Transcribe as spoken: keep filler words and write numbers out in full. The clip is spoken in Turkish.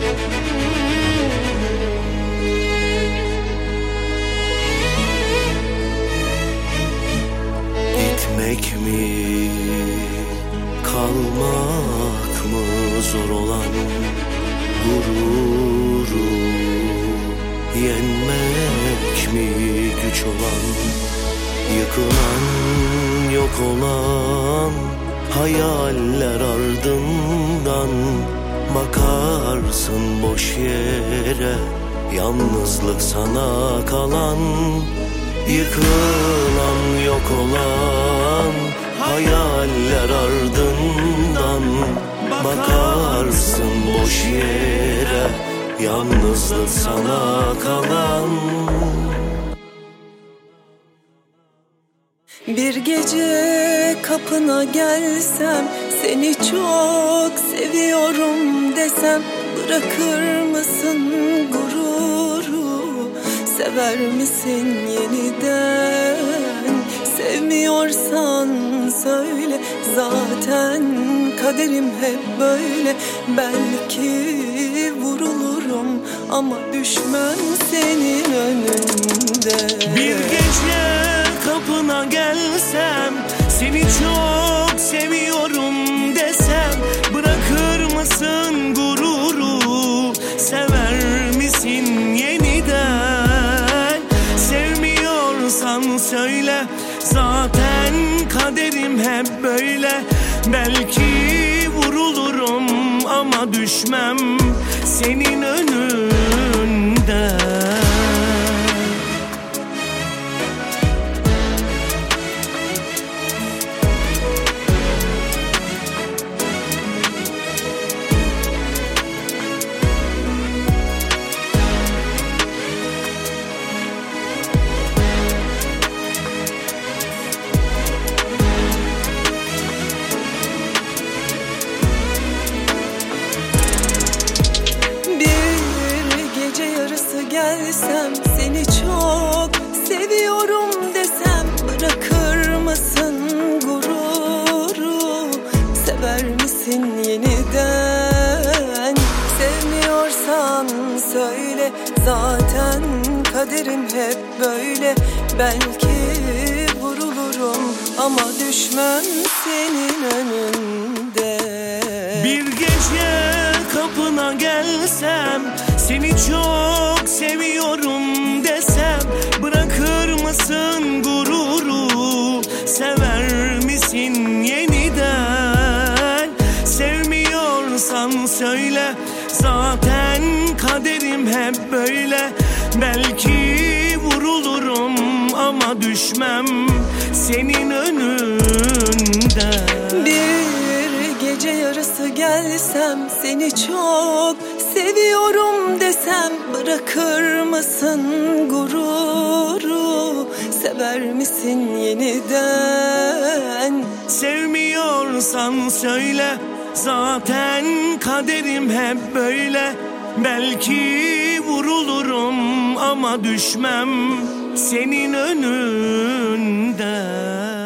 Gitmek mi, kalmak mı zor olan, gururu yenmek mi güç olan, yıkılan yok olan hayaller ardından bakarsın boş yere, yalnızlık sana kalan, yıkılan yok olan hayaller ardından bakarsın boş yere, yalnızlık sana kalan. Bir gece kapına gelsem, seni çok seviyorum desem, bırakır mısın gururu, sever misin yeniden? Sevmiyorsan söyle, zaten kaderim hep böyle. Belki vurulurum ama düşmem senin önünde. Bir gece kapına gelsem, seni çok seviyorum desem, bırakır mısın gururu, sever misin yeniden? Sevmiyorsan söyle, zaten kaderim hep böyle. Belki vurulurum ama düşmem senin önünde. Gelsem, seni çok seviyorum desem, bırakır mısın gururu, sever misin yeniden? Sevmiyorsan söyle, zaten kaderim hep böyle. Belki vurulurum ama düşmem senin önünde. Bir gece kapına gelsem, seni çok seviyorum desem, bırakır mısın gururu, sever misin yeniden? Sevmiyorsan söyle, zaten kaderim hep böyle. Belki vurulurum ama düşmem senin önünde. Bir gece yarısı gelsem, seni çok seviyorum desem, bırakır mısın gururu, sever misin yeniden? Sevmiyorsan söyle, zaten kaderim hep böyle. Belki vurulurum ama düşmem senin önünde.